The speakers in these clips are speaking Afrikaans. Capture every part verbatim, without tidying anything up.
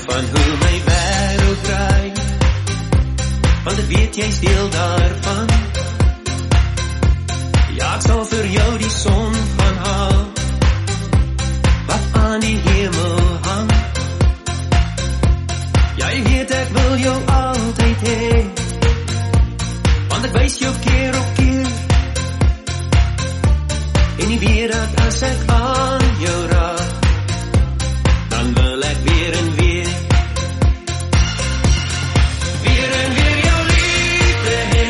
van hoe my wêreld draai, want ek weet jy is deel daarvan. Ja, ek sal vir jou die son gaan haal, wat aan die hemel hang. Ja, jy weet ek wil jou altyd hê, want ek wys jou keer op keer, en jy weet dat as ek aan jou raak, dan wil ek weer en weer, weer en weer jou liefde hê,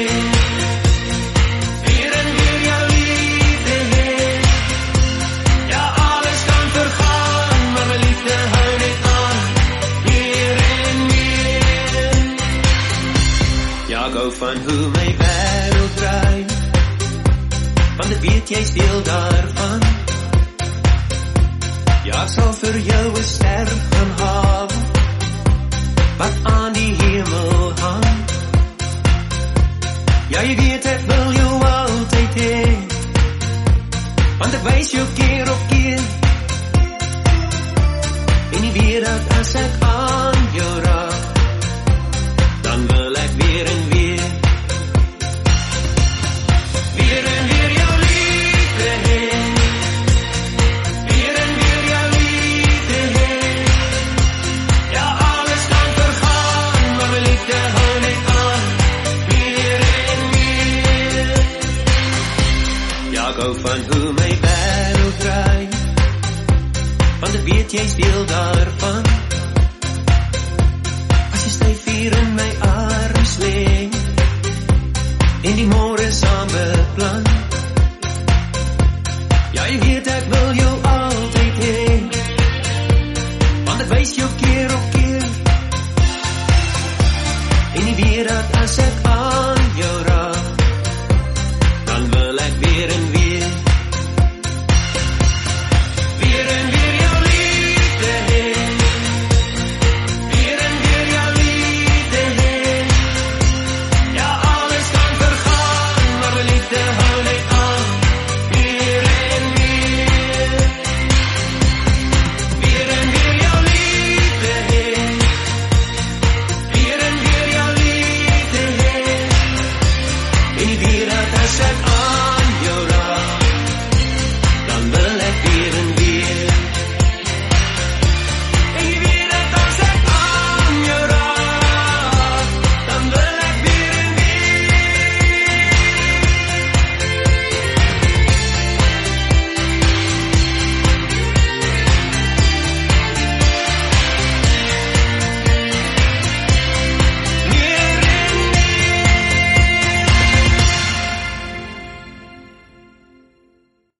weer en weer jou liefde hê. Ja, alles kan vergaan, maar my liefde hou net aan, weer en weer. Ja, ek hou van hoe my wêreld draai, want ek weet jy is deel daarvan. Ja, ek sal vir jou 'n ster gaan haal, wat aan die hemel hang. Ja, jy weet ek wil jou altyd hê, want ek wys jou keer op keer, en jy weet dat as ek aan jou raak, dan wil ek weer en weer, weer en weer jou liefde hê, weer en weer jou liefde hê. Ja, alles kan vergaan, maar my liefde hou net aan, weer en weer. Ja, ek hou van hoe my wêreld draai, want ek weet jy is deel daarvan. As jy styf hier in my arms lê, en die môre saam beplan, ja, jy weet ek wil jou altyd hê, want ek wys jou keer op keer, en jy weet dat as ek